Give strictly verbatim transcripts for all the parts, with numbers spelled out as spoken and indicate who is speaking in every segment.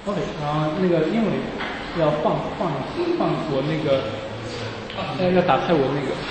Speaker 1: OK， 然后那个英文要放放放我那个，要要打开我那个。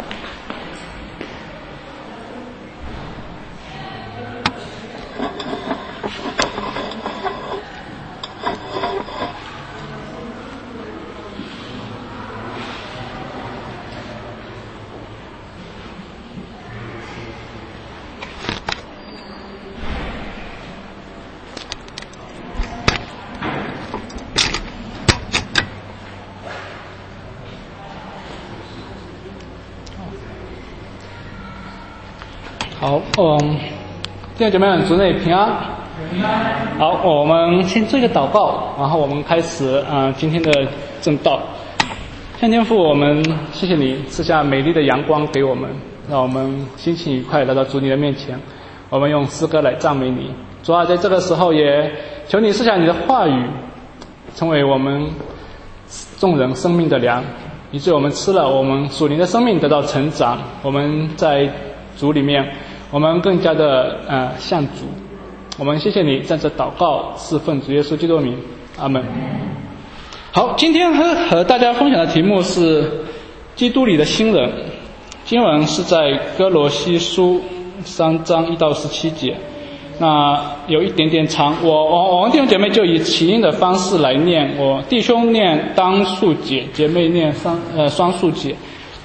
Speaker 1: 好，嗯，弟兄姐妹们，主内平安。好，我们先做一个祷告，然后我们开始啊、呃、今天的正道。天天父，我们谢谢你赐下美丽的阳光给我们，让我们心情愉快来到主你的面前。我们用诗歌来赞美你。主啊，在这个时候也求你赐下你的话语，成为我们众人生命的粮，以致我们吃了，我们属灵的生命得到成长。我们在主里面，我们更加的呃像主。我们谢谢你，在这祷告是奉主耶稣基督的名，阿门。好，今天和和大家分享的题目是基督里的新人。经文是在哥罗西书三章一到十七节，那有一点点长，我我我们弟兄姐妹就以起音的方式来念，我弟兄念单数节，姐妹念双呃双数节。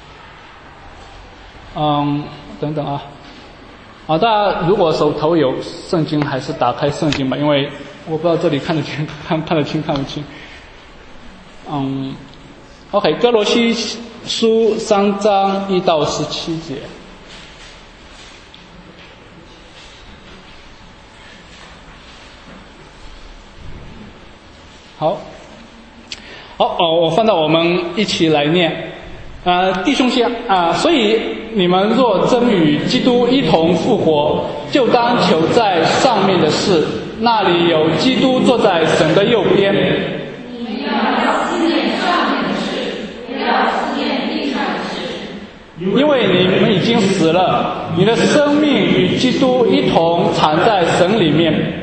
Speaker 1: 嗯，等等啊。啊，大家如果手头有圣经，还是打开圣经吧，因为我不知道这里看得清看看得清看不清。嗯 ，OK， 哥罗西书三章一到十七节。好，好哦，我翻到我们一起来念。呃，弟兄先啊、呃，所以你们若真与基督一同复活，就当求在上面的事，那里有基督坐在神的右边。
Speaker 2: 你们要思念上面的事，不要思念地上的事。
Speaker 1: 因为你们已经死了，你的生命与基督一同藏在神里面。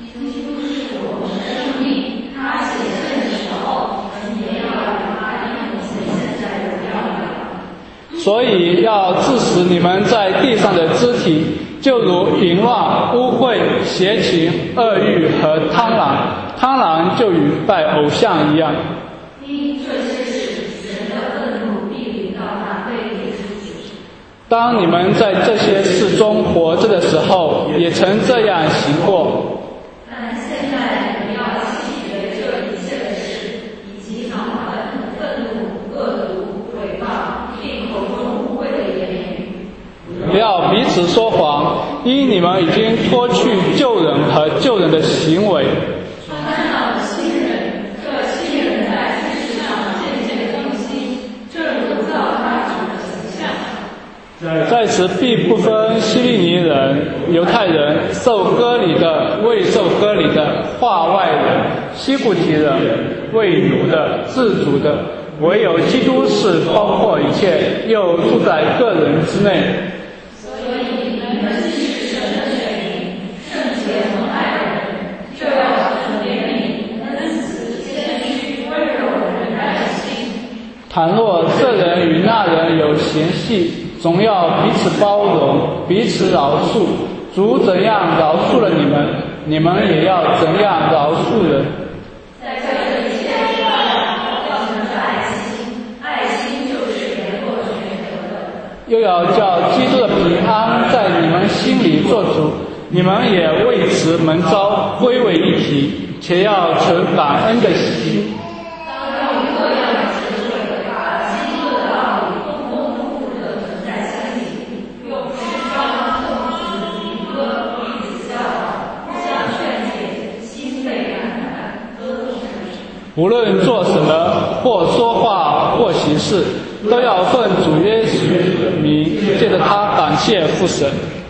Speaker 1: 所以要致死你们在地上的肢体，就如淫乱、污秽、邪情、恶欲和贪婪。贪婪就与拜偶像一样。
Speaker 2: 因这些事，神的愤怒必临到那悖逆之子。
Speaker 1: 当你们在这些事中活着的时候，也曾这样行过。
Speaker 2: 但现在你们要弃绝这一切的事，以及恼恨、愤怒、恶毒、诽谤，并口中污秽的言语。
Speaker 1: 不要彼此说谎，因你们已经脱去旧人和旧人的行为。
Speaker 2: 穿上了新人，这新人在知识上渐渐更新，正如造他主的形象。
Speaker 1: 在此必不分希利尼人、犹太人、受割礼的、未受割礼的、化外人、希布提人、为奴的、自主的，唯有基督是包括一切，又住在个人之内。
Speaker 2: 所以你们既是神的选民，圣洁蒙爱的人，就要存怜悯、恩慈、谦虚、温柔、忍耐的心。
Speaker 1: 倘若这人与那人有嫌隙，总要彼此包容，彼此饶恕。主怎样饶恕了你们，你们也要怎样饶恕人。
Speaker 2: 在这一切之外，要存着爱心，爱心就是联络全德的。
Speaker 1: 又要叫基督的平安在你们心里做主，你们也为此蒙召归为一体，且要存感恩的心。
Speaker 2: 当用各样的智慧，把基督的道理丰丰富富地存在心里，用诗章、颂词、灵歌彼此教导，互相劝诫，心被感染，歌颂神。
Speaker 1: 无论做什么，或说话，或行事，都要奉主耶稣的名，借着他感谢父神。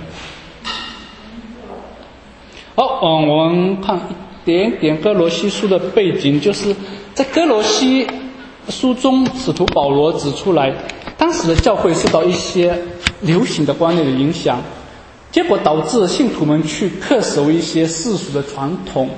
Speaker 1: 好，嗯，我们看一点点哥罗西书的背景，就是在哥罗西书中，使徒保罗指出来，当时的教会受到一些流行的观念的影响，结果导致信徒们去恪守一些世俗的传统，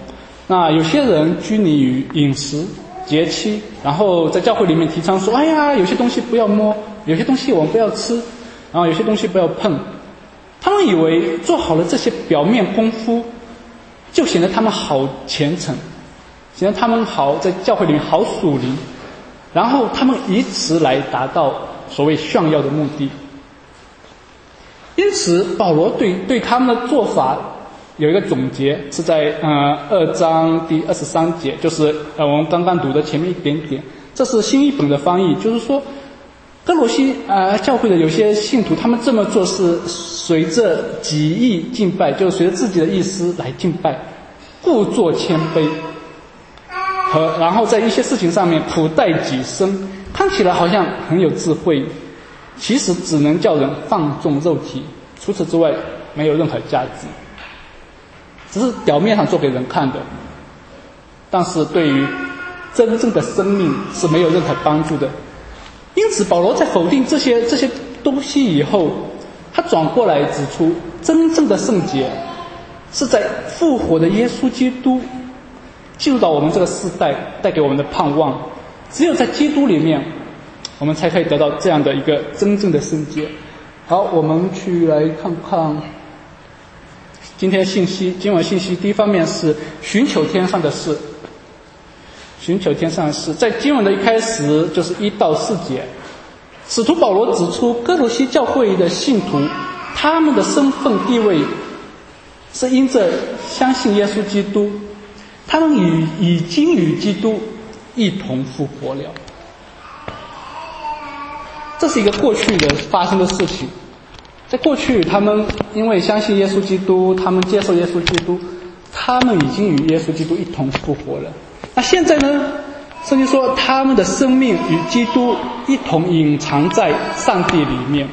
Speaker 1: 那有些人拘泥于饮食节期，然后在教会里面提倡说，哎呀，有些东西不要摸，有些东西我们不要吃，然后有些东西不要碰。他们以为做好了这些表面功夫，就显得他们好虔诚，显得他们好在教会里面好属灵，然后他们以此来达到所谓炫耀的目的。因此保罗对对他们的做法有一个总结，是在呃二章第二十三节，就是呃我们刚刚读的前面一点点。这是新译本的翻译，就是说哥罗西呃教会的有些信徒，他们这么做是随着己意敬拜，就是随着自己的意思来敬拜，故作谦卑，和然后在一些事情上面苦待己身，看起来好像很有智慧，其实只能叫人放纵肉体，除此之外没有任何价值，只是表面上做给人看的，但是对于真正的生命是没有任何帮助的。因此保罗在否定这些这些东西以后，他转过来指出，真正的圣洁是在复活的耶稣基督进入到我们这个世代，带给我们的盼望。只有在基督里面，我们才可以得到这样的一个真正的圣洁。好，我们去来看看今天信息，今晚信息第一方面是寻求天上的事。寻求天上的事，在经文的一开始就是一到四节，使徒保罗指出哥罗西教会的信徒，他们的身份地位是因着相信耶稣基督，他们与已经与基督一同复活了。这是一个过去的发生的事情，在过去他们因为相信耶稣基督，他们接受耶稣基督，他们已经与耶稣基督一同复活了。那现在呢，圣经说他们的生命与基督一同隐藏在上帝里面，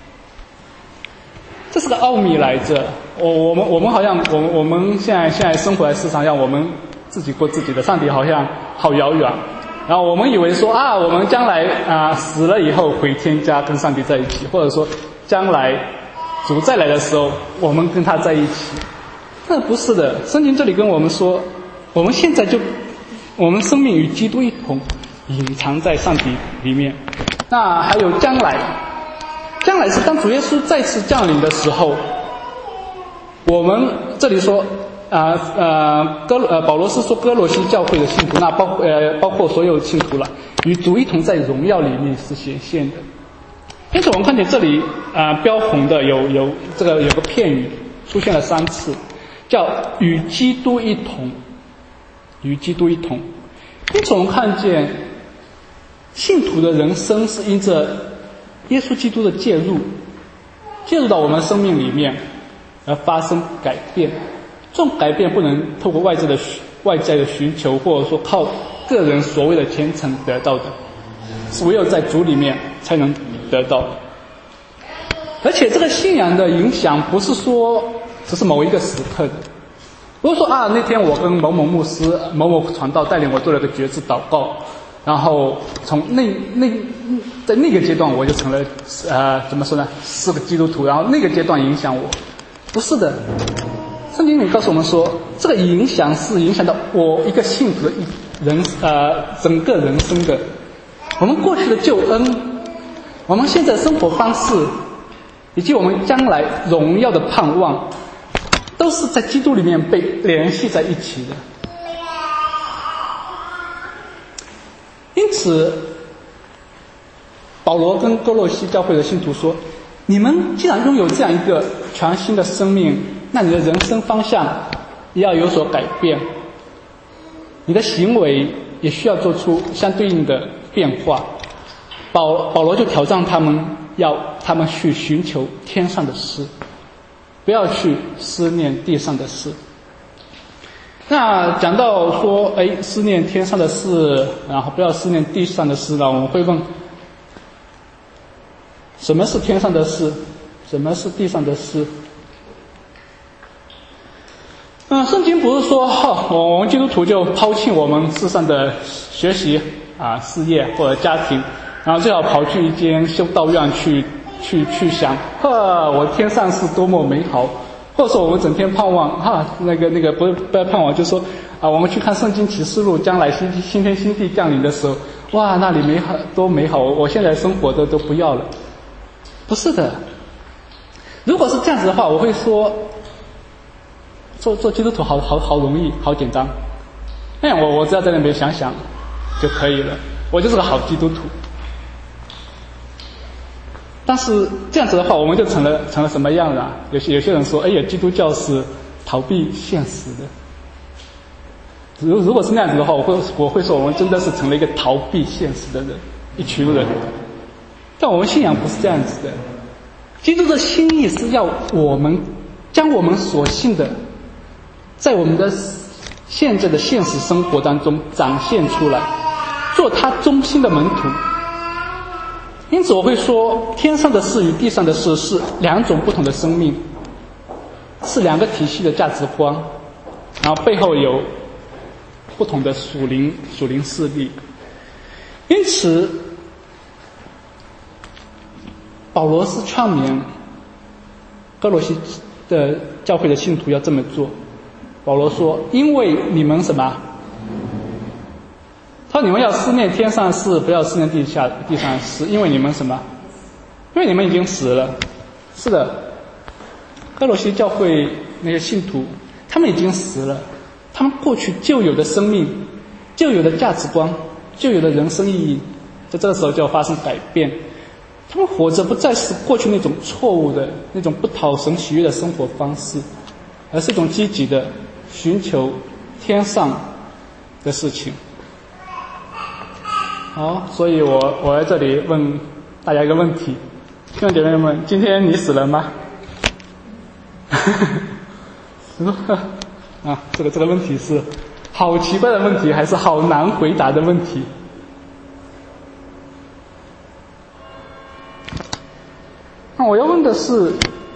Speaker 1: 这是个奥秘来着。我我们我们好像我们我们现在现在生活在世上，让我们自己过自己的，上帝好像好遥远。然后我们以为说啊，我们将来啊死了以后回天家跟上帝在一起，或者说将来主再来的时候我们跟他在一起。那不是的，圣经这里跟我们说，我们现在就我们生命与基督一同隐藏在上帝里面。那还有将来，将来是当主耶稣再次降临的时候，我们这里说啊呃哥呃保罗是说哥罗西教会的信徒，那包括呃包括所有信徒了，与主一同在荣耀里面是显现的。因此我们看见这里啊、呃、标红的有有这个有个片语出现了三次，叫与基督一同。与基督一同。因此我们看见信徒的人生是因着耶稣基督的介入，介入到我们生命里面而发生改变。这种改变不能透过外在的外在的寻求，或者说靠个人所谓的虔诚得到的，是唯有在主里面才能得到。而且这个信仰的影响不是说只是某一个时刻的。如果说啊，那天我跟某某牧师、某某传道带领我做了个决志祷告，然后从那那在那个阶段我就成了呃怎么说呢，是个基督徒，然后那个阶段影响我，不是的。圣经里告诉我们说，这个影响是影响到我一个信徒的一人呃整个人生的。我们过去的救恩，我们现在的生活方式，以及我们将来荣耀的盼望，都是在基督里面被联系在一起的。因此保罗跟哥罗西教会的信徒说，你们既然拥有这样一个全新的生命，那你的人生方向也要有所改变，你的行为也需要做出相对应的变化。保保罗就挑战他们，要他们去寻求天上的事，不要去思念地上的事。那讲到说，哎，思念天上的事，然后不要思念地上的事呢，我们会问，什么是天上的事？什么是地上的事？嗯，圣经不是说，哦，我们基督徒就抛弃我们世上的学习啊、事业或者家庭，然后最好跑去一间修道院去去去想，呵，我天上是多么美好， 或者说我们整天盼望哈、啊，那个那个不是不要盼望，就说啊，我们去看圣经启示录，将来新新天新地降临的时候，哇，那里美好多美好，我现在生活的都不要了。不是的，如果是这样子的话，我会说，做做基督徒好好好容易，好简单。哎，我我只要在那边想想就可以了，我就是个好基督徒。但是这样子的话，我们就成了成了什么样了？有些有些人说，哎呀，基督教是逃避现实的。如如果是那样子的话，我会我会说，我们真的是成了一个逃避现实的人，一群人。但我们信仰不是这样子的，基督的心意是要我们将我们所信的，在我们的现在的现实生活当中展现出来，做他中心的门徒。因此我会说，天上的事与地上的事是两种不同的生命，是两个体系的价值观，然后背后有不同的属灵属灵势力。因此保罗是劝勉哥罗西的教会的信徒要这么做。保罗说，因为你们什么，他说你们要思念天上的事，不要思念地下地上的事，因为你们什么，因为你们已经死了。是的，哥罗西教会那些信徒他们已经死了，他们过去旧有的生命，旧有的价值观，旧有的人生意义，在这个时候就要发生改变。他们活着不再是过去那种错误的那种不讨神喜悦的生活方式，而是一种积极的寻求天上的事情。好，所以我我在这里问大家一个问题，弟兄姐妹们，今天你死了吗？啊，这个这个问题是好奇怪的问题，还是好难回答的问题？那我要问的是，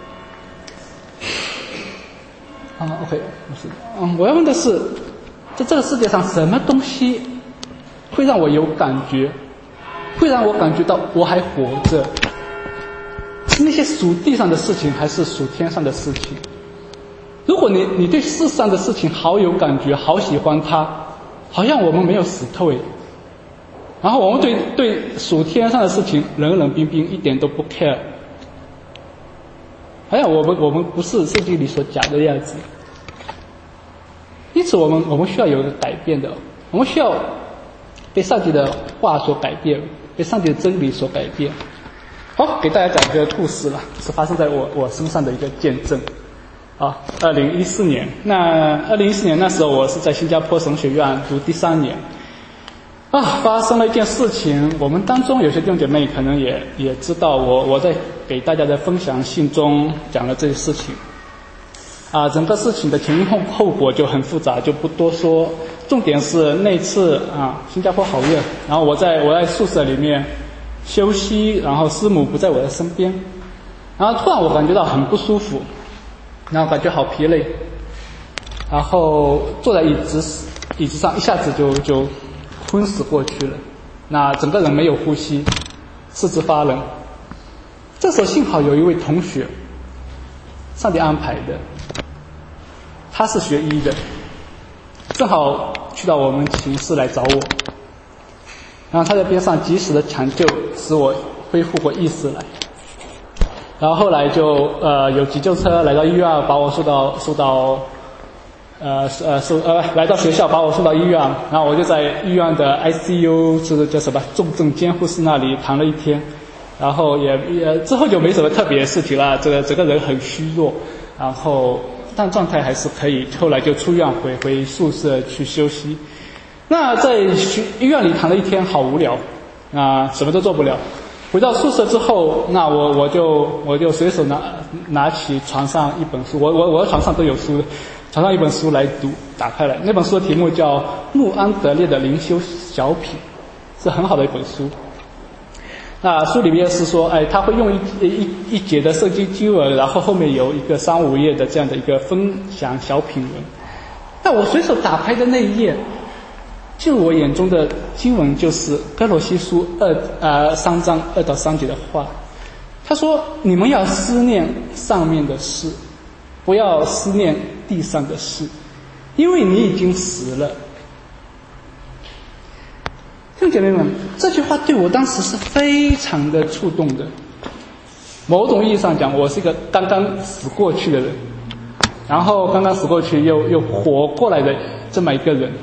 Speaker 1: 啊 ，OK， 不是，嗯，我要问的是，在这个世界上什么东西会让我有感觉，会让我感觉到我还活着？是那些属地上的事情，还是属天上的事情？如果你你对世上的事情好有感觉，好喜欢它，好像我们没有死透诶。然后我们对对属天上的事情冷冷冰冰，一点都不 care。好像我们我们不是圣经里所讲的样子。因此我们我们需要有一个改变的，我们需要被上帝的话所改变，被上帝的真理所改变。好，给大家讲一个故事了，是发生在我我身上的一个见证。啊，二零一四年，那二零一四年那时候我是在新加坡神学院读第三年。啊，发生了一件事情，我们当中有些弟兄姐妹可能也也知道我，我我在给大家的分享信中讲了这些事情。啊，整个事情的前因后后果就很复杂，就不多说。重点是那次啊，新加坡好热，然后我在我在宿舍里面休息，然后师母不在我的身边，然后突然我感觉到很不舒服，然后感觉好疲累，然后坐在椅子椅子上，一下子就就昏死过去了，那整个人没有呼吸，四肢发冷。这时候幸好有一位同学，上帝安排的，他是学医的，正好去到我们寝室来找我，然后他在边上及时的抢救，使我恢复过意识来。然后后来就呃有急救车来到医院，把我送到送到呃呃送呃来到学校，把我送到医院，然后我就在医院的 I C U 就是叫什么重症监护室那里躺了一天，然后也也之后就没什么特别的事情了，这个整个人很虚弱，然后但状态还是可以，后来就出院回回宿舍去休息。那在医院里躺了一天，好无聊啊，什么都做不了。回到宿舍之后，那我我就我就随手拿拿起床上一本书，我我我的床上都有书，床上一本书来读，打开来，那本书的题目叫《穆安德烈的灵修小品》，是很好的一本书。那书里面是说，哎，他会用一一一节的圣经经文，然后后面有一个三五页的这样的一个分享小品文。那我随手打开的那一页，就我眼中的经文就是哥罗西书二呃三章二到三节的话。他说：“你们要思念上面的事， 不要思念地上的事，因为你已经死了。弟兄姐妹们，这句话对我当时是非常的触动的。某种意义上讲，我是一个刚刚死过去的人，然后刚刚死过去又又活过来的这么一个人。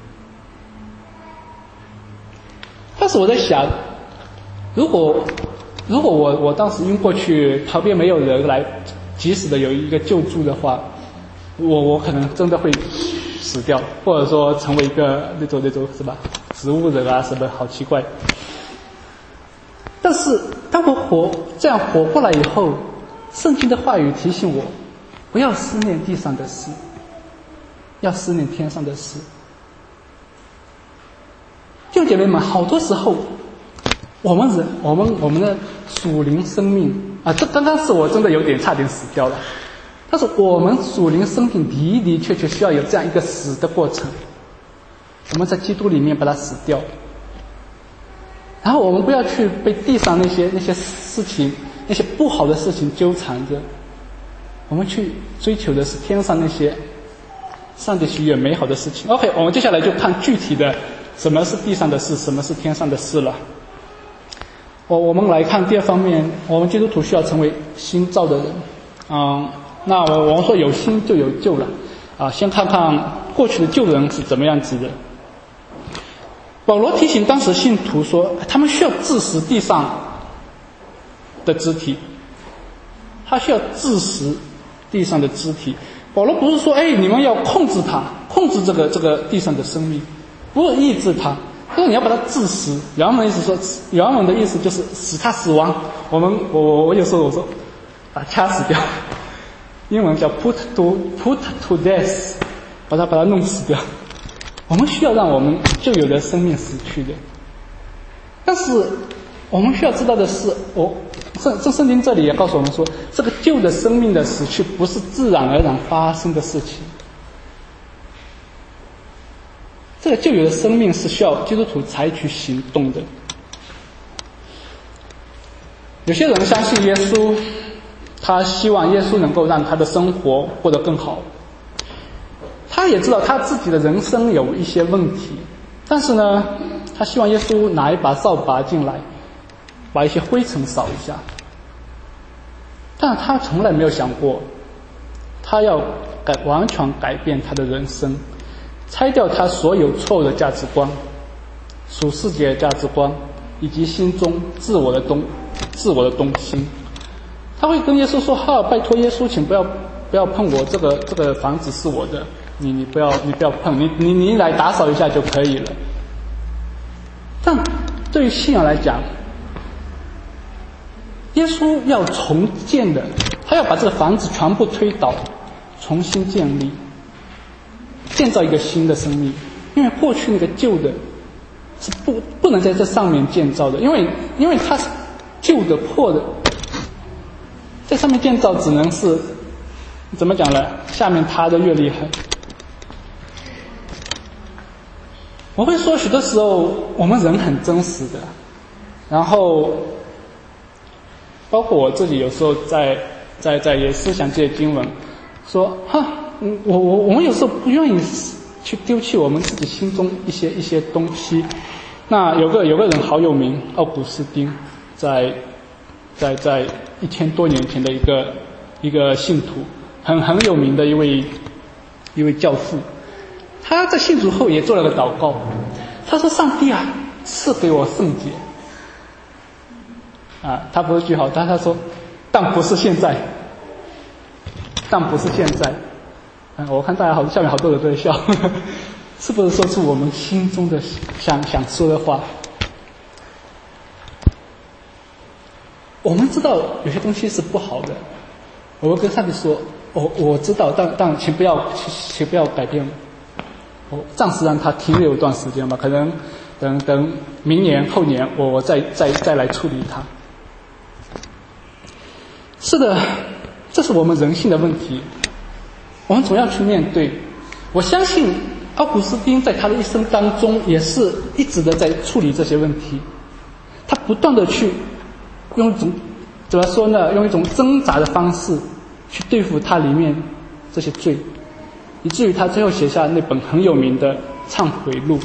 Speaker 1: 但是我在想，如果如果我我当时晕过去，旁边没有人来及时的有一个救助的话，我我可能真的会死掉，或者说成为一个那种那种是吧，植物人啊什么，好奇怪。但是当我活这样活过来以后，圣经的话语提醒我，不要思念地上的事，要思念天上的事。弟兄姐妹们，好多时候我们人我们我们的属灵生命啊，这刚刚是我真的有点差点死掉了。但是我们属灵生命的的确确需要有这样一个死的过程，我们在基督里面把它死掉，然后我们不要去被地上那些那些事情那些不好的事情纠缠着，我们去追求的是天上那些上帝喜悦美好的事情。 OK， 我们接下来就看具体的什么是地上的事，什么是天上的事了。我我们来看第二方面，我们基督徒需要成为新造的人。嗯，那我我们说有新就有旧了啊。先看看过去的旧人是怎么样子的。保罗提醒当时信徒说，他们需要治死地上的肢体，他需要治死地上的肢体。保罗不是说，哎，你们要控制它，控制这个这个地上的生命，不是抑制它，就是你要把它治死。原文的意思说，原文的意思就是使它死亡。我们我我我有时候我说把它掐死掉，英文叫 put to put to death， 把它把它弄死掉。我们需要让我们旧有的生命死去的，但是我们需要知道的是，我圣这圣经这里也告诉我们说，这个旧的生命的死去不是自然而然发生的事情。这个旧有的生命是需要基督徒采取行动的。有些人相信耶稣，他希望耶稣能够让他的生活过得更好，他也知道他自己的人生有一些问题，但是呢，他希望耶稣拿一把扫把进来，把一些灰尘扫一下。但他从来没有想过，他要改完全改变他的人生，拆掉他所有错误的价值观、属世界的价值观，以及心中自我的东自我的东西。他会跟耶稣说：“哈，拜托耶稣，请不要不要碰我，这个这个房子是我的，你你不要你不要碰，你你你来打扫一下就可以了。”但对于信仰来讲，耶稣要重建的，他要把这个房子全部推倒，重新建立，建造一个新的生命。因为过去那个旧的是不不能在这上面建造的，因为因为它是旧的破的，在上面建造只能是怎么讲呢？下面塌的越厉害。我会说，许多时候我们人很真实的，然后包括我自己有时候在在在也思想这些经文，说哈，我我我们有时候不愿意去丢弃我们自己心中一些一些东西。那有个有个人好有名，奥古斯丁，在在在一千多年前的一个一个信徒，很很有名的一位一位教父。他在信主后也做了个祷告，他说：“上帝啊，赐给我圣洁。”啊，他不是句号，但他说：“但不是现在，但不是现在。”嗯，我看大家好，下面好多人都在笑，呵呵，是不是说出我们心中的想想说的话？我们知道有些东西是不好的，我们跟上帝说：“我我知道，但但请不要，请不要改变。”我暂时让它停留一段时间吧，可能等等明年后年我我再再再来处理它。是的，这是我们人性的问题，我们总要去面对。我相信奥古斯丁在他的一生当中也是一直的在处理这些问题，他不断的去用一种怎么说呢，用一种挣扎的方式去对付它里面这些罪，以至于他最后写下那本很有名的忏悔录。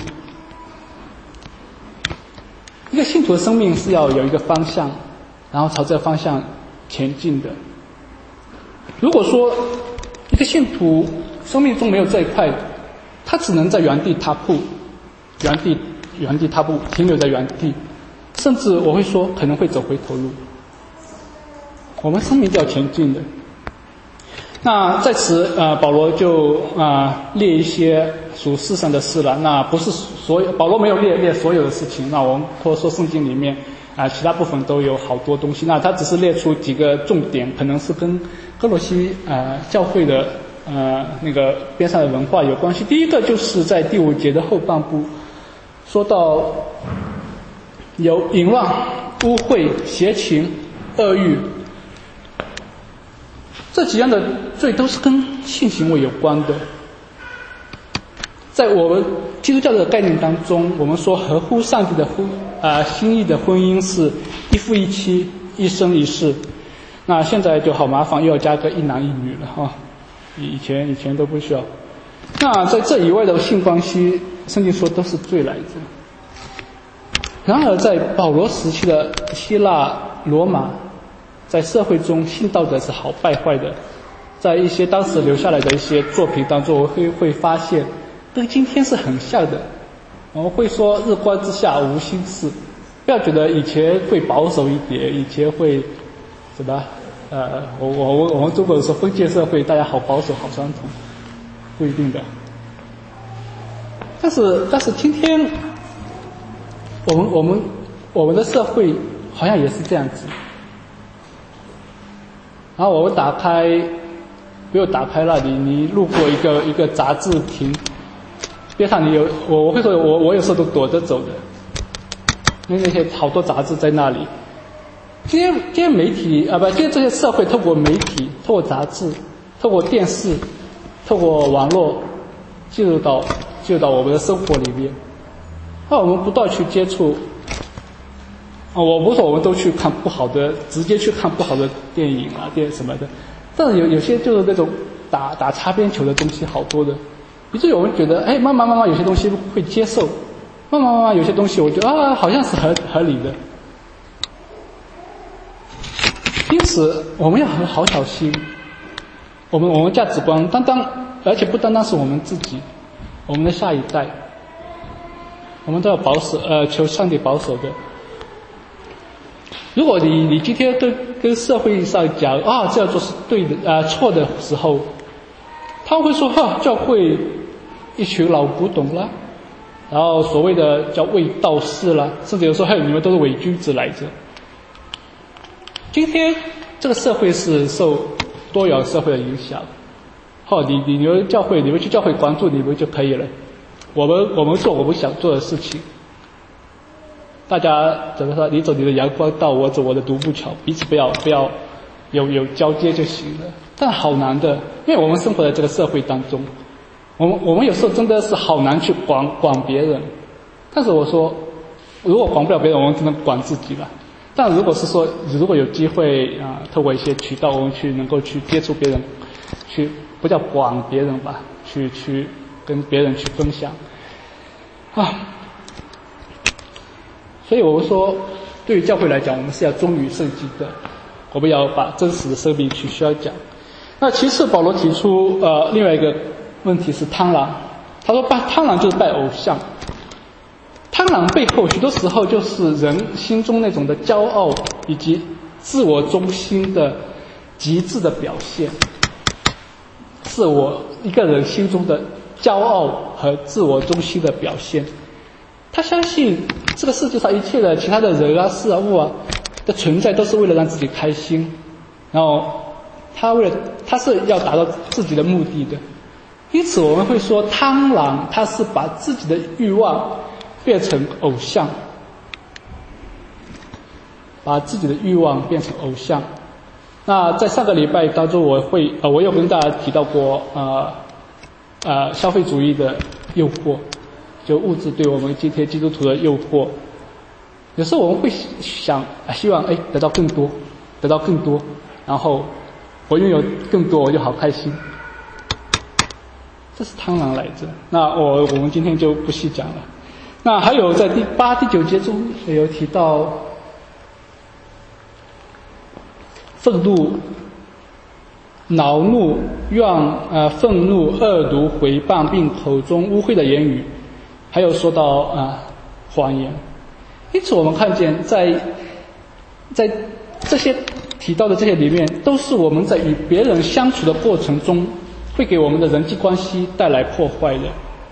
Speaker 1: 一个信徒的生命是要有一个方向，然后朝这个方向前进的。如果说一个信徒生命中没有这一块，他只能在原地踏步，原地原地踏步，停留在原地，甚至我会说可能会走回头路。我们生命就要前进的。那在此呃保罗就啊、呃、列一些属世上的事了。那不是所有，保罗没有列列所有的事情，那我们或者说圣经里面啊、呃、其他部分都有好多东西，那他只是列出几个重点，可能是跟哥罗西呃教会的呃那个边上的文化有关系。第一个就是在第五节的后半部说到有淫乱、污秽、邪情、恶欲，这几样的罪都是跟性行为有关的。在我们基督教的概念当中，我们说合乎上帝的婚啊、呃、心意的婚姻是一夫一妻，一生一世。那现在就好麻烦，又要加个一男一女了哈，以前以前都不需要。那在这以外的性关系，圣经说都是罪来着。然而在保罗时期的希腊、罗马，在社会中性道德是好败坏的。在一些当时留下来的一些作品当中，我会会发现跟今天是很像的。我们会说日光之下无新事，不要觉得以前会保守一点，以前会什么呃，我我我们中国人说封建社会，大家好保守好传统，不一定的。但是但是今天我们我们我们的社会好像也是这样子。然后我们打开，没有打开那里，你路过一个一个杂志亭，边上你有我我会说我我有时候都躲着走的，因为那些好多杂志在那里。今天今天媒体啊不，今天这些社会透过媒体、透过杂志、透过电视、透过网络进入到进入到我们的生活里面。那我们不断去接触。啊，我不是说我们都去看不好的，直接去看不好的电影啊、电什么的，但是有有些就是那种打打擦边球的东西好多的，以至于我们觉得，哎，慢慢慢慢有些东西会接受，慢慢慢慢有些东西我觉得啊，好像是合合理的。因此，我们要很好小心，我们我们价值观，单单而且不单单是我们自己，我们的下一代，我们都要保守，呃，求上帝保守的。如果你你今天跟跟社会上讲啊这样做是对的啊、呃、错的时候，他们会说哈教会一群老古董啦，然后所谓的叫卫道士啦，甚至有时候嘿你们都是伪君子来着。今天这个社会是受多元社会的影响，好你你你们教会你们去教会关注你们就可以了，我们我们做我们想做的事情。大家怎么说？你走你的阳光道，我走我的独木桥，彼此不要不要有有交接就行了。但好难的，因为我们生活在这个社会当中，我们我们有时候真的是好难去管管别人。但是我说，如果管不了别人，我们只能管自己了。但如果是说，如果有机会啊、呃，透过一些渠道，我们去能够去接触别人，去不叫管别人吧，去去跟别人去分享啊。所以我们说，对于教会来讲，我们是要忠于圣经的，我们要把真实的生命去需要讲。那其次，保罗提出呃另外一个问题是贪婪，他说拜贪婪就是拜偶像。贪婪背后许多时候就是人心中那种的骄傲以及自我中心的极致的表现，自我一个人心中的骄傲和自我中心的表现。他相信这个世界上一切的其他的人啊、事啊、物啊的存在都是为了让自己开心，然后他为了他是要达到自己的目的的。因此我们会说贪婪他是把自己的欲望变成偶像，把自己的欲望变成偶像。那在上个礼拜当中我会呃我有跟大家提到过呃呃消费主义的诱惑，就物质对我们今天基督徒的诱惑。有时候我们会想希望哎得到更多得到更多，然后我拥有更多我就好开心，这是贪婪来着。那我我们今天就不细讲了。那还有在第八、第九节中也有提到愤怒、恼怒、怨呃愤怒、恶毒、毁谤，并口中污秽的言语，还有说到啊、呃、谎言。因此我们看见在在这些提到的这些里面，都是我们在与别人相处的过程中会给我们的人际关系带来破坏的。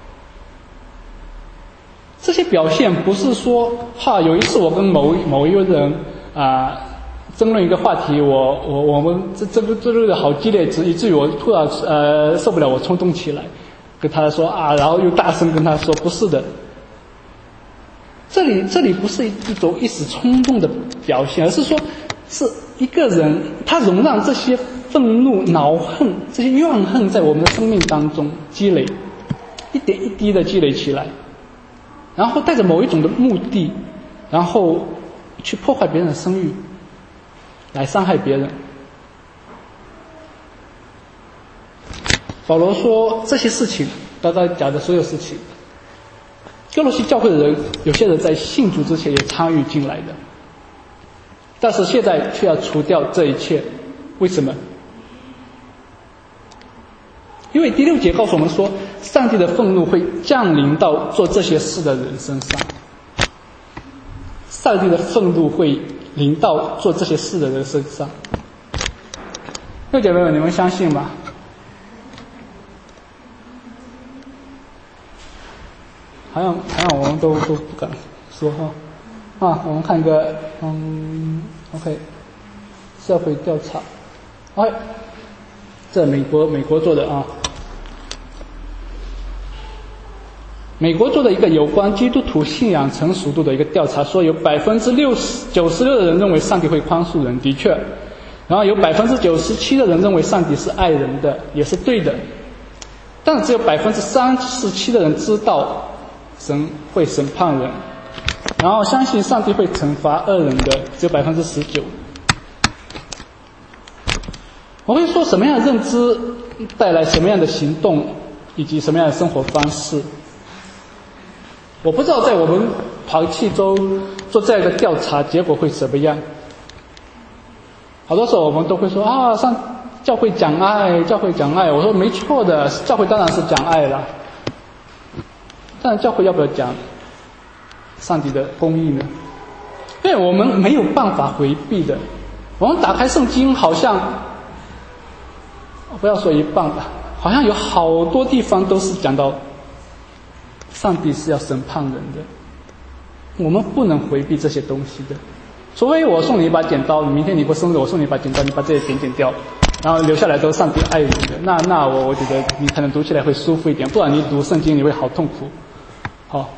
Speaker 1: 这些表现不是说哈有一次我跟某某一个人啊、呃、争论一个话题，我我我们这这个这个好激烈，以至于我突然呃受不了，我冲动起来跟他说啊，然后又大声跟他说，不是的。这里这里不是一种一时冲动的表现，而是说是一个人他容让这些愤怒、恼恨、这些怨恨在我们的生命当中积累，一点一滴的积累起来，然后带着某一种的目的，然后去破坏别人的声誉，来伤害别人。保罗说这些事情，刚才讲的所有事情，哥罗西教会的人，有些人在信主之前也参与进来的，但是现在却要除掉这一切，为什么？因为第六节告诉我们说，上帝的愤怒会降临到做这些事的人身上。上帝的愤怒会临到做这些事的人身上。六姐妹们，你们相信吗？好像好像我们都都不敢说哈。啊，我们看一个，嗯 ，OK， 社会调查，哎，这美国美国做的啊。美国做的一个有关基督徒信仰成熟度的一个调查，说有百分之六十九十六的人认为上帝会宽恕人，的确，然后有百分之九十七的人认为上帝是爱人的，也是对的，但只有百分之三十七的人知道神会审判人，然后相信上帝会惩罚恶人的只有百分之十九。我会说什么样的认知带来什么样的行动，以及什么样的生活方式。我不知道在我们团契中做这样一个调查结果会怎么样。好多时候我们都会说啊，上教会讲爱，教会讲爱。我说没错的，教会当然是讲爱了，但教会要不要讲上帝的公义呢？因为我们没有办法回避的。我们打开圣经，好像不要说一半吧，好像有好多地方都是讲到上帝是要审判人的，我们不能回避这些东西的。除非我送你一把剪刀，明天你过生日，我送你一把剪刀，你把这些剪剪掉，然后留下来都是上帝爱你的，那那我我觉得你可能读起来会舒服一点，不然你读圣经你会好痛苦。好，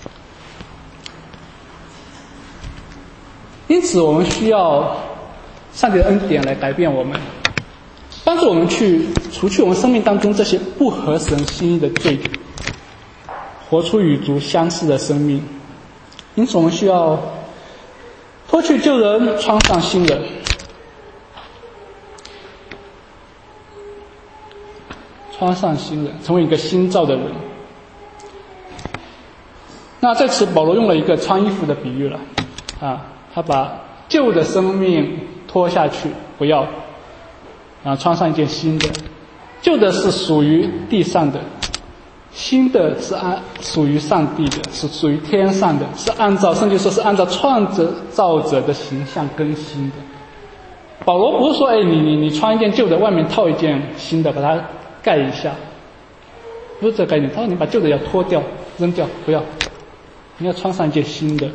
Speaker 1: 因此我们需要上帝的恩典来改变我们，帮助我们去除去我们生命当中这些不合神心意的罪，活出与主相似的生命。因此我们需要脱去旧人，穿上新人。穿上新人，成为一个新造的人。那在此保罗用了一个穿衣服的比喻了啊，他把旧的生命脱下去，不要，然后穿上一件新的。旧的是属于地上的，新的是按属于上帝的，是属于天上的，是按照圣经说是按照创造者的形象更新的。保罗不是说，哎，你你你穿一件旧的，外面套一件新的，把它盖一下，不是这个概念。他说你把旧的要脱掉，扔掉，不要，你要穿上一件新的。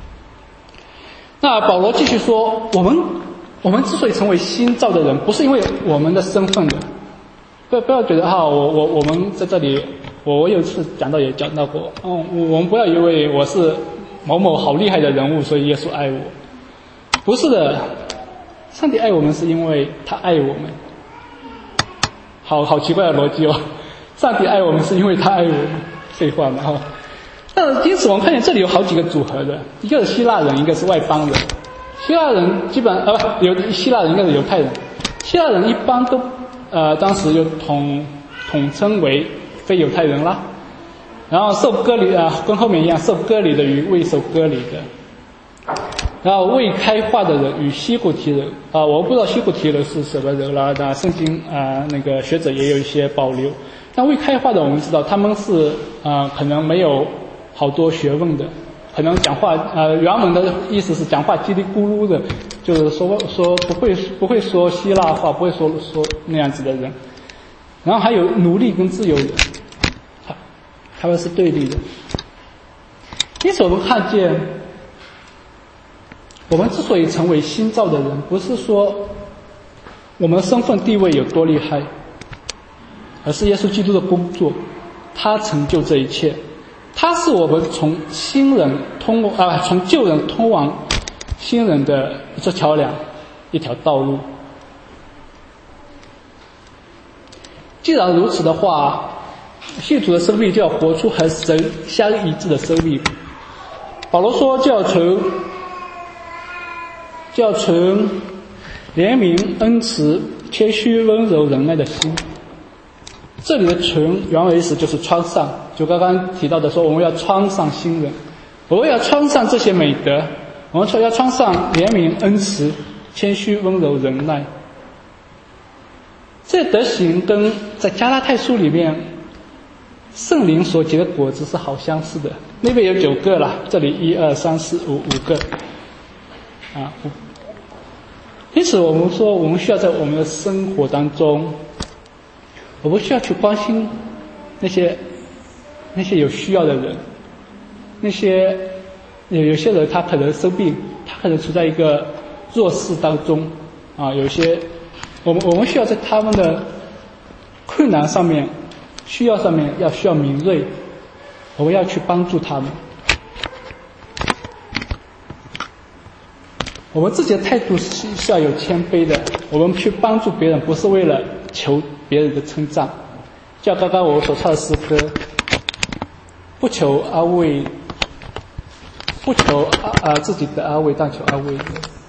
Speaker 1: 那保罗继续说，我们我们之所以成为新造的人，不是因为我们的身份的。不要不要觉得哈，我我我们在这里，我我有一次讲到也讲到过，嗯，我们不要以为我是某某好厉害的人物，所以耶稣爱我，不是的，上帝爱我们是因为他爱我们。好好奇怪的逻辑哦，上帝爱我们是因为他爱我们，废话嘛哈。但因此我们看见这里有好几个组合的，一个是希腊人，一个是外邦人。希腊人基本呃不，有希腊人应该是犹太人。 希腊人一般都呃当时就统统称为非犹太人啦。然后受割礼啊，跟后面一样，受割礼的与未受割礼的。然后未开化的人与西古提人啊，我不知道西古提人是什么人了，那圣经啊那个学者也有一些保留。但未开化的我们知道他们是啊可能没有好多学问的，可能讲话呃原文的意思是讲话叽里咕噜的，就是说说不会不会说希腊话，不会说说那样子的人。然后还有奴隶跟自由人，他们是对立的。因此我们看见，我们之所以成为新造的人，不是说我们的身份地位有多厉害，而是耶稣基督的工作，他成就这一切，他是我们从新人通啊从旧人通往新人的一座桥梁，一条道路。既然如此的话，信徒的生命就要活出和神相一致的生命。保罗说，就要存就要存怜悯、恩慈、谦虚、温柔、忍耐的心。这里的存原文意思就是穿上，就刚刚提到的说，我们要穿上新人，我们要穿上这些美德，我们要穿上怜悯、恩慈、谦虚、温柔、忍耐。这德行跟在加拉太书里面圣灵所结的果子是好相似的，那边有九个了，这里一二三四五五个啊。因此我们说，我们需要在我们的生活当中，我们需要去关心那些那些有需要的人，那些有有些人他可能生病，他可能处在一个弱势当中啊，有些我们我们需要在他们的困难上面、需要上面要需要敏锐，我们要去帮助他们。我们自己的态度是需要有谦卑的，我们去帮助别人不是为了求别人的称赞，就像刚刚我所唱的诗歌，不求安慰，不求啊啊自己的安慰，但求安慰，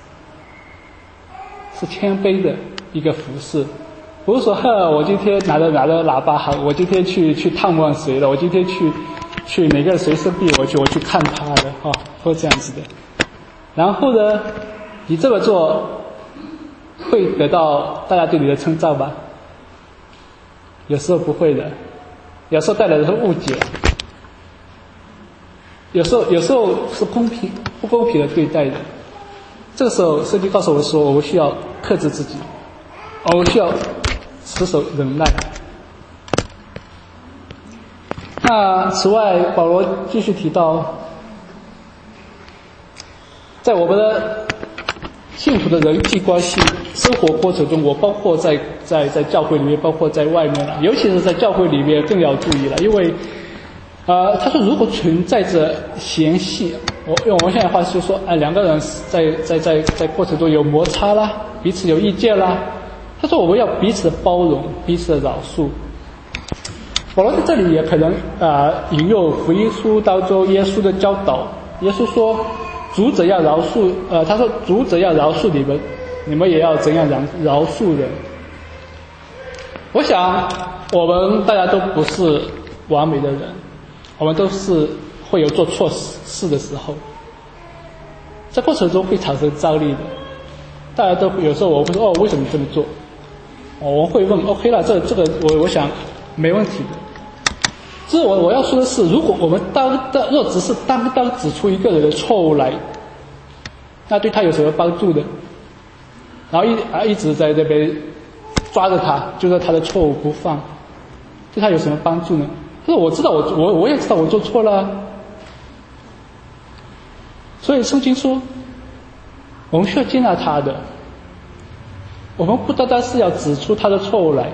Speaker 1: 是谦卑的一个服侍。不是说呵，我今天拿着拿着喇叭喊，我今天去去探望谁了，我今天去去哪个谁生病，我去我去看他的啊，会这样子的。然后呢，你这么做会得到大家对你的称赞吧？有时候不会的，有时候带来的是误解，有时候有时候是公平不公平的对待的。这个时候圣经告诉我们说，我们需要克制自己，我们需要持守忍耐。那此外，保罗继续提到，在我们的信徒的人际关系生活过程中，我包括在在在教会里面，包括在外面了，尤其是在教会里面更要注意了，因为呃他说如果存在着嫌隙，我用我们现在话是说，哎、呃、两个人在在在在过程中有摩擦啦，彼此有意见啦，他说我们要彼此的包容，彼此的饶恕。保罗在这里也可能啊、呃、引用福音书当中耶稣的教导，耶稣说主者要饶恕，呃，他说主者要饶恕你们，你们也要怎样饶饶恕人。我想我们大家都不是完美的人，我们都是会有做错事的时候，在过程中会产生张力的。大家都有时候我会说，哦，为什么这么做？哦、我会问 ，OK 了，这这个我我想没问题的。只是我我要说的是，如果我们当当若只是单单指出一个人的错误来，那对他有什么帮助呢？然后一啊一直在这边抓着他，就说他的错误不放，对他有什么帮助呢？可是我知道我我我也知道我做错了，所以圣经说，我们需要接纳他的，我们不单单是要指出他的错误来。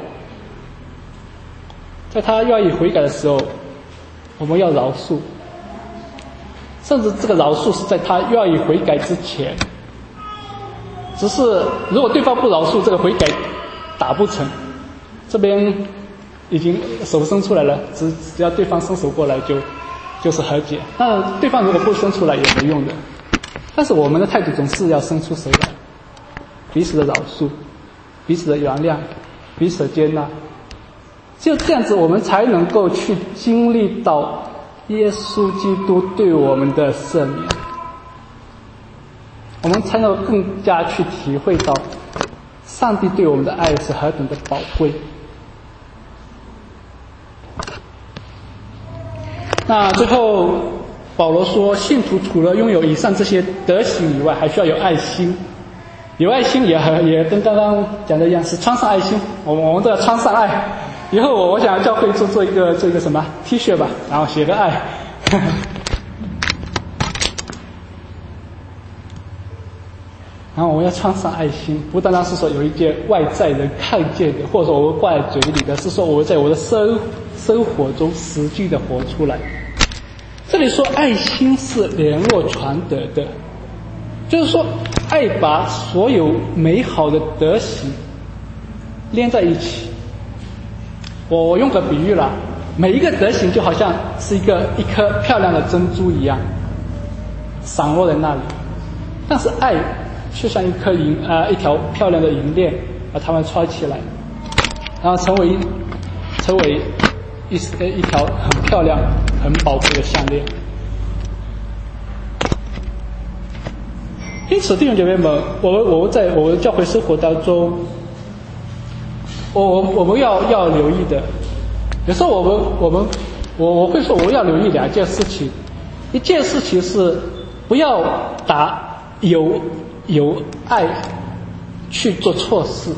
Speaker 1: 在他愿意悔改的时候，我们要饶恕，甚至这个饶恕是在他愿意悔改之前。只是如果对方不饶恕，这个悔改打不成，这边已经手伸出来了，只只要对方伸手过来就就是和解。那对方如果不伸出来也没用的，但是我们的态度总是要伸出手来，彼此的饶恕。 彼此的原谅，彼此的接纳。只有这样子，我们才能够去经历到耶稣基督对我们的赦免，我们才能够更加去体会到上帝对我们的爱是何等的宝贵。那最后保罗说，信徒除了拥有以上这些德行以外，还需要有爱心。有爱心也和也跟刚刚讲的一样，是穿上爱心，我们我们都要穿上爱。以后我我想教会做做一个做一个什么 T 恤吧，然后写个爱。然后我们要穿上爱心，不单单是说有一件外在人看见的，或者说我们挂在嘴里的，是说我在我的生生活中实际的活出来。这里说爱心是联络传德的，就是说爱把所有美好的德行连在一起。我用个比喻啦，每一个德行就好像是一个一颗漂亮的珍珠一样散落在那里，但是爱就像一颗银呃一条漂亮的银链，把它们串起来，然后成为成为一一条很漂亮很宝贵的项链。因此弟兄姐妹们，我们我们在我们的教会生活当中，我我我们要要留意的，有时候我们我们我我会说我们要留意两件事情。一件事情是不要打有有爱去做错事，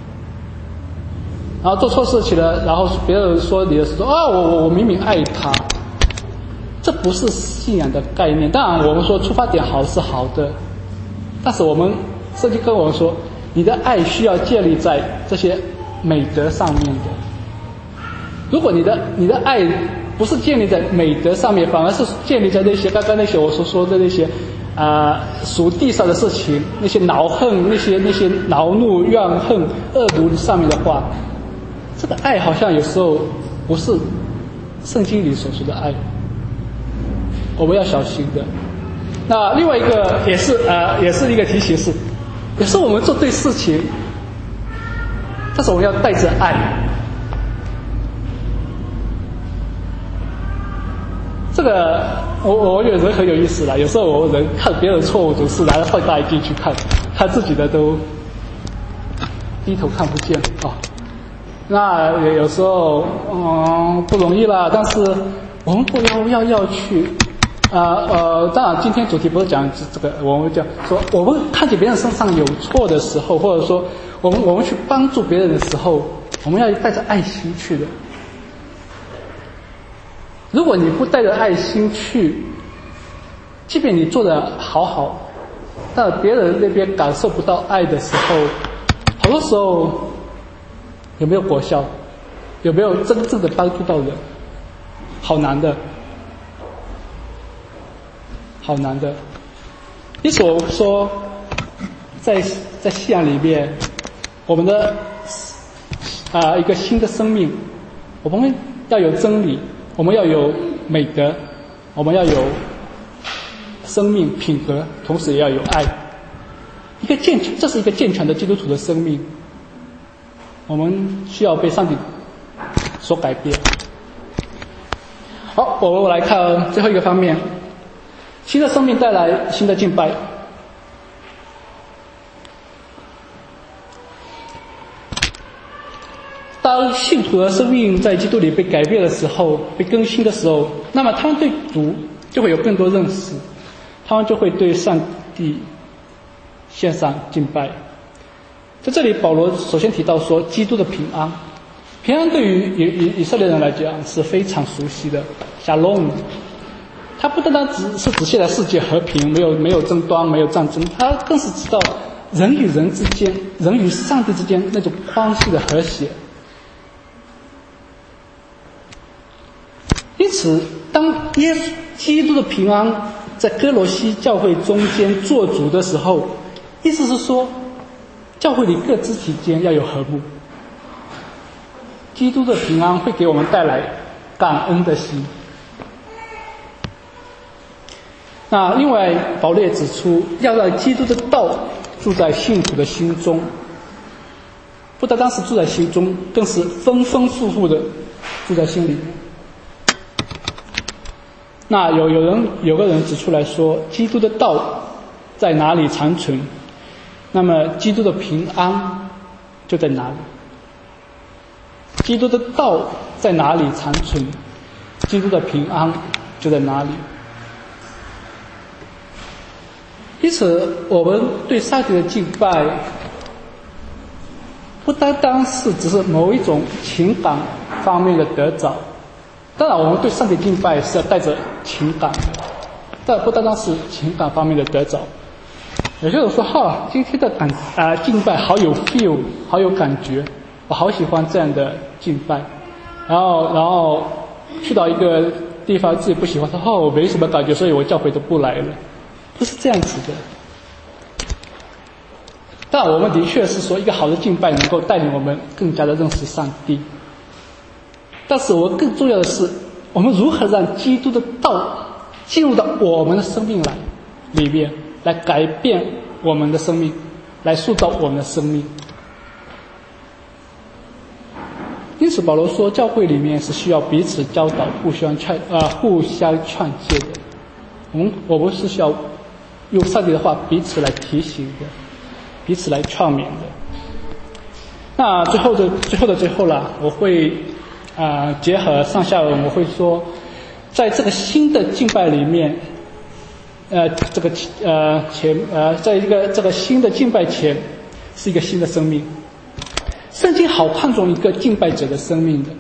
Speaker 1: 然后做错事情了，然后别人说你的时候啊，我我我明明爱他，这不是信仰的概念。当然我们说出发点好是好的，但是我们圣经跟我们说，你的爱需要建立在这些美德上面的。如果你的你的爱不是建立在美德上面，反而是建立在那些刚刚那些我所说的那些啊、呃、属地上的事情，那些恼恨，那些那些恼怒、怨恨、恶毒上面的话，这个爱好像有时候不是圣经里所说的爱，我们要小心的。那另外一个也是呃也是一个提醒是，有时候我们做对事情，但是我们要带着爱。这个我我觉得人很有意思啦，有时候我人看别人错误总是拿着放大镜去看，看自己的都低头看不见啊、哦。那有时候嗯不容易啦，但是我们不要要要去啊 呃, 呃当然今天主题不是讲这个，我们讲说我们看见别人身上有错的时候，或者说我们我们去帮助别人的时候，我们要带着爱心去的。如果你不带着爱心去，即便你做得好好，但别人那边感受不到爱的时候，好多时候有没有果效，有没有真正的帮助到人，好难的，好难的。因此我说，在在信仰里面，我们的啊、呃、一个新的生命，我们要有真理，我们要有美德，我们要有生命品格，同时也要有爱。一个健全，这是一个健全的基督徒的生命。我们需要被上帝所改变。好，我们来看最后一个方面，新的生命带来新的敬拜。当信徒的生命在基督里被改变的时候，被更新的时候，那么他们对主就会有更多认识，他们就会对上帝献上敬拜。在这里保罗首先提到说，基督的平安。平安对于以以以色列人来讲是非常熟悉的 Shalom， 它不单单只是指现在世界和平，没有没有争端，没有战争，它更是知道人与人之间，人与上帝之间那种关系的和谐。因此当耶稣基督的平安在哥罗西教会中间做主的时候，意思是说教会里各肢体间要有和睦。基督的平安会给我们带来感恩的心。那另外保罗也指出，要让基督的道住在信徒的心中。 不单单是住在心中，更是丰丰富富的住在心里面。那有有人有个人指出来说，基督的道在哪里长存，那么基督的平安就在哪里。基督的道在哪里长存，基督的平安就在哪里。因此我们对上帝的敬拜不单单是只是某一种情感方面的得着，当然我们对上帝敬拜是要带着情感的，但不单单是情感方面的得着。有些人说哈，今天的感啊、呃、敬拜好有 feel， 好有感觉，我好喜欢这样的敬拜，然后然后去到一个地方自己不喜欢，说哦我没什么感觉，所以我教会都不来了，不是这样子的。但我们的确是说一个好的敬拜能够带领我们更加的认识上帝，但是我们更重要的是，我们如何让基督的道进入到我们的生命来里面，来改变我们的生命，来塑造我们的生命。因此保罗说教会里面是需要彼此教导，互相劝呃互相劝诫的。我们我们是需要用上帝的话彼此来提醒的，彼此来劝勉的。那最后的最后的最后了，我会啊、呃、结合上下文，我会说在这个新的敬拜里面呃这个呃前呃在这个这个新的敬拜前是一个新的生命。圣经好看重一个敬拜者的生命的。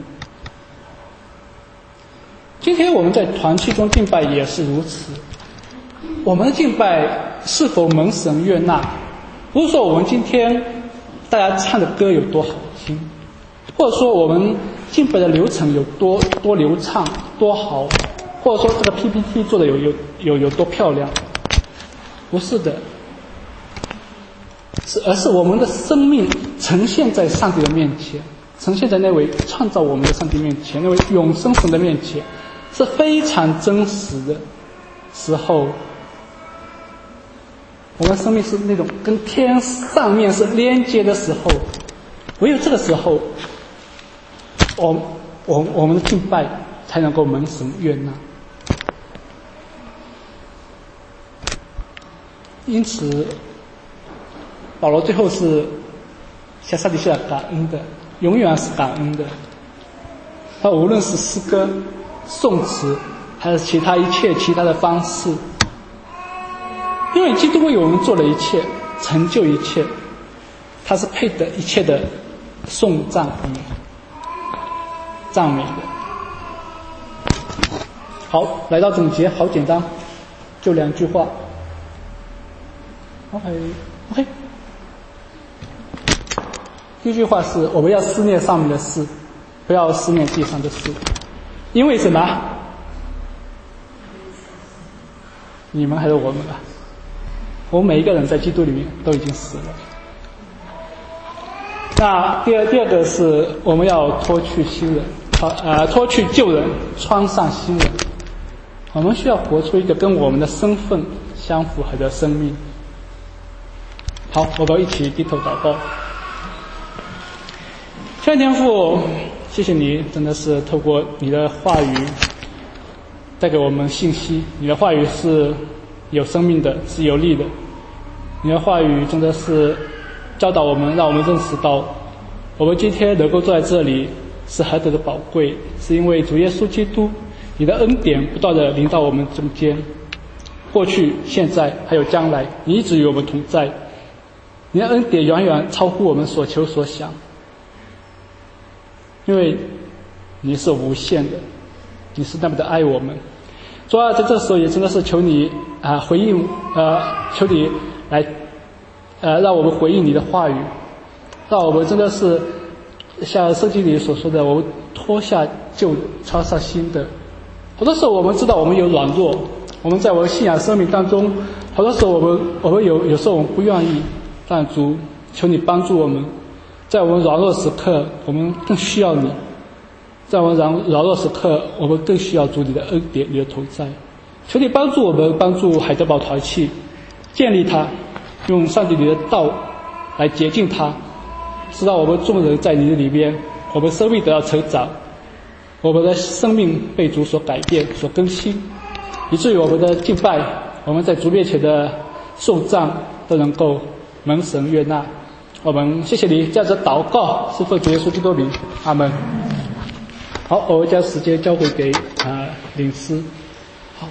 Speaker 1: 今天我们在团契中敬拜也是如此。我们的敬拜是否蒙神悦纳，不是说我们今天大家唱的歌有多好听，或者说我们敬拜的流程有多多流畅多好，或者说这个 P P T 做的有有有有多漂亮，不是的，是而是我们的生命呈现在上帝的面前，呈现在那位创造我们的上帝面前，那位永生神的面前，是非常真实的时候，我们生命是那种跟天上面是连接的时候，唯有这个时候，我我我们的敬拜才能够蒙神悦纳。因此保罗最后是向上帝是感恩的，永远是感恩的。他无论是诗歌、颂词，还是其他一切其他的方式，因为基督为我们做了一切，成就一切，他是配得一切的颂赞与赞美的。好，来到总结，好简单，就两句话。OK OK。第一句话是我们要思念上面的事，不要思念地上的事。因为什么？你们还是我们啊？我们每一个人在基督里面都已经死了。那第二第二个是我们要脱去新人，呃脱去旧人，穿上新人。我们需要活出一个跟我们的身份相符合的生命。好，我们一起低头祷告。亲爱的天父，谢谢你，真的是透过你的话语带给我们信息，你的话语是有生命的，是有力的，你的话语真的是教导我们，让我们认识到我们今天能够坐在这里是何等的宝贵，是因为主耶稣基督你的恩典不断地临到我们中间，过去现在还有将来，你一直与我们同在，你的恩典远远超乎我们所求所想，因为你是无限的，你是那么的爱我们。主啊，在这时候也真的是求你啊、呃、回应呃求你来呃让我们回应你的话语，让我们真的是像圣经里所说的，我们脱下旧穿上新的。好多时候我们知道我们有软弱，我们在我们信仰生命当中，好多时候我们我们有有时候我们不愿意，但主求你帮助我们，在我们软弱时刻我们更需要你，在我们软软弱时刻我们更需要主你的恩典，你的同在。求你帮助我们，帮助海德堡团契建立它，用上帝你的道来洁净它， 知道我们众人在你的里面，我们生命得到成长，我们的生命被主所改变、所更新，以至于我们的敬拜，我们在主面前的颂赞都能够蒙神悦纳。我们谢谢你，这样子祷告是奉主耶稣基督名，阿门。好，我会将时间交回给啊、呃、领诗。好。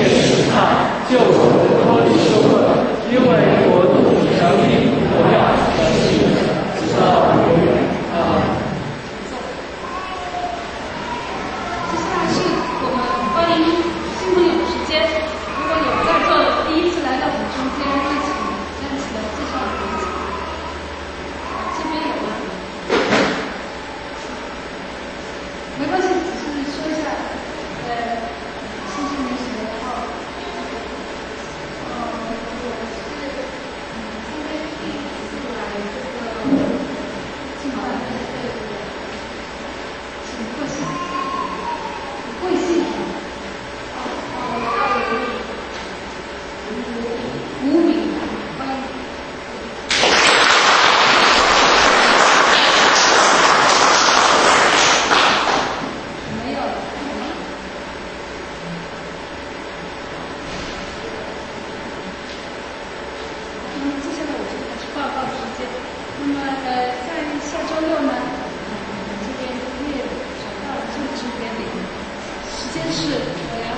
Speaker 2: 救我们脱离羞恶，因为国度、能力、荣耀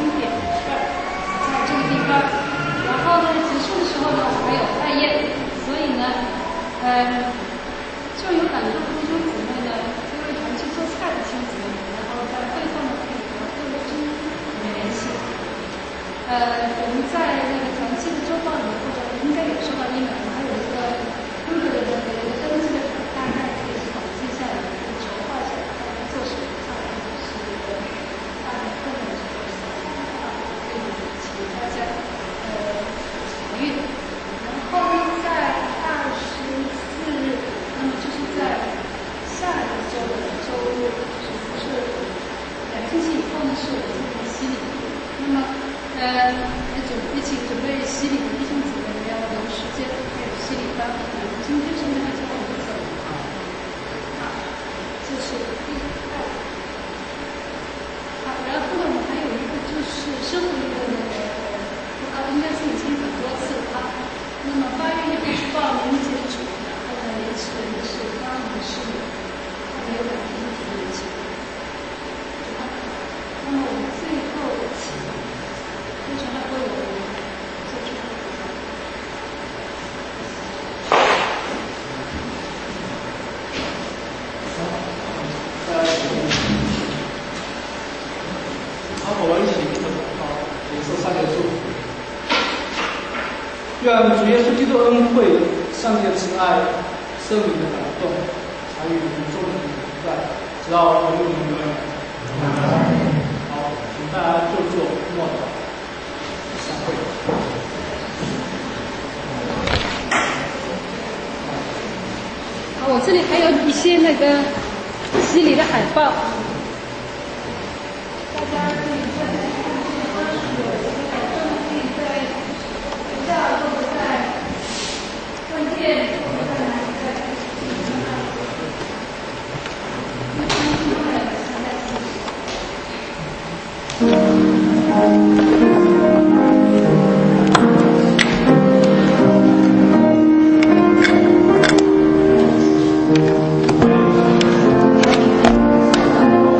Speaker 3: 经典这儿，在这个地方。然后呢，结束的时候呢，我还有拜宴，所以呢，呃，就有两个弟兄姊妹呢，因为团去做菜的弟兄姊妹，然后在会后呢可以和各位弟兄联系。呃，我们在那个团契的周报里面，或者应该有收到 email， 还有一个 Google 的那个一个登记的表，大概可以统计一下，可以筹划一下大概做什么菜，是一个大概个人的啊，可以请大家呃查阅。然后呢，在二十四日，那么就是在下一周的周日，就是不是两星期以后呢，是我们的洗礼。那么呃，准一起准备洗礼的弟兄姊妹要留时间，还有洗礼班。今天是那个叫我们走啊，这是第二。好，然后呢，我们还有一个就是生活一个那个啊，应该是已经很多次了啊。那么八月一号是报名截止，然后呢，延迟的是刚我们是还有两天的延期。那么我们最后请。非常的为我们做出
Speaker 4: 好，我们一起做祷告，领受上帝的祝福。愿主耶稣基督恩惠、上帝的慈爱、圣灵的感动，常与我们众人同在，直到永永远远。好，请大家就坐默祷。
Speaker 3: 好，我这里还有一些那个洗礼的海报，大家可以在或者可以在学校或者在饭店或者在哪里在。
Speaker 4: Thank you.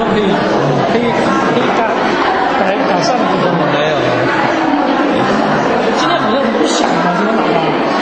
Speaker 1: 可以可以可以改改改善的地方吗？
Speaker 5: 没有。
Speaker 1: 今天好像不响啊，今天喇叭。